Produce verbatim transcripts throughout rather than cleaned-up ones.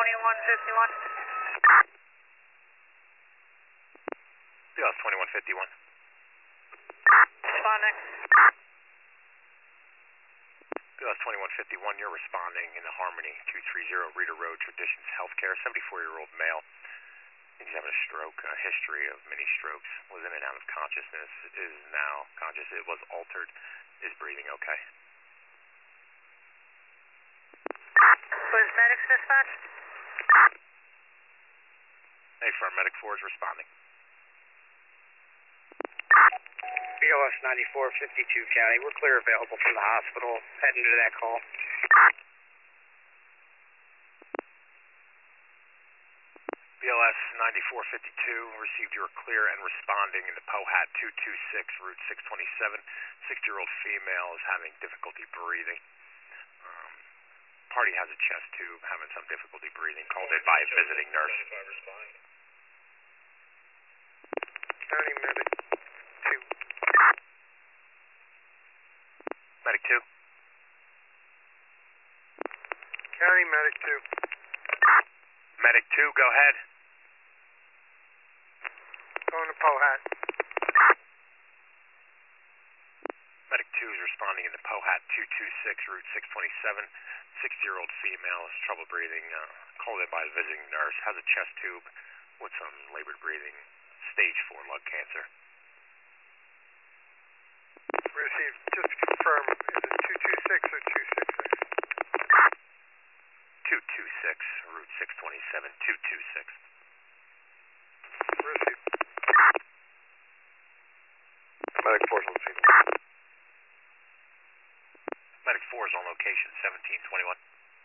twenty-one fifty-one. B L S twenty-one fifty-one. Responding. B L S twenty-one fifty-one, you're responding in the Harmony two three zero Reader Road Traditions Healthcare, seventy-four-year-old male. He's having a stroke, a history of many strokes, was in and out of consciousness, is now conscious. It was altered. Is breathing okay? Was medics dispatched? Hey, firm, Medic four is responding. B L S ninety-four fifty-two County, we're clear available from the hospital, heading to that call. B L S ninety-four fifty-two, received your clear and responding in the POHAT two two six, Route six twenty-seven. sixty-year-old female is having difficulty breathing. Um, party has a chest tube, having some difficulty breathing, called in by a visiting nurse. County Medic two. Medic two. County Medic two. Medic two, go ahead. Going to POHAT. Medic two is responding in the POHAT two two six, Route six twenty-seven. sixty-year-old female has trouble breathing, uh, called in by a visiting nurse, has a chest tube with some labored breathing, stage four lung cancer. Received, just to confirm, is it two two six or two six six? two two six, Route six twenty-seven, two two six. Received. Medic four is on scene. Medic four is on location, seventeen twenty-one.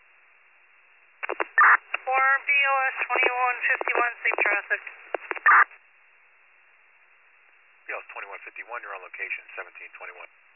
For B L S twenty-one fifty-one, safe traffic. B L S twenty-one fifty-one, you're on location, seventeen twenty-one.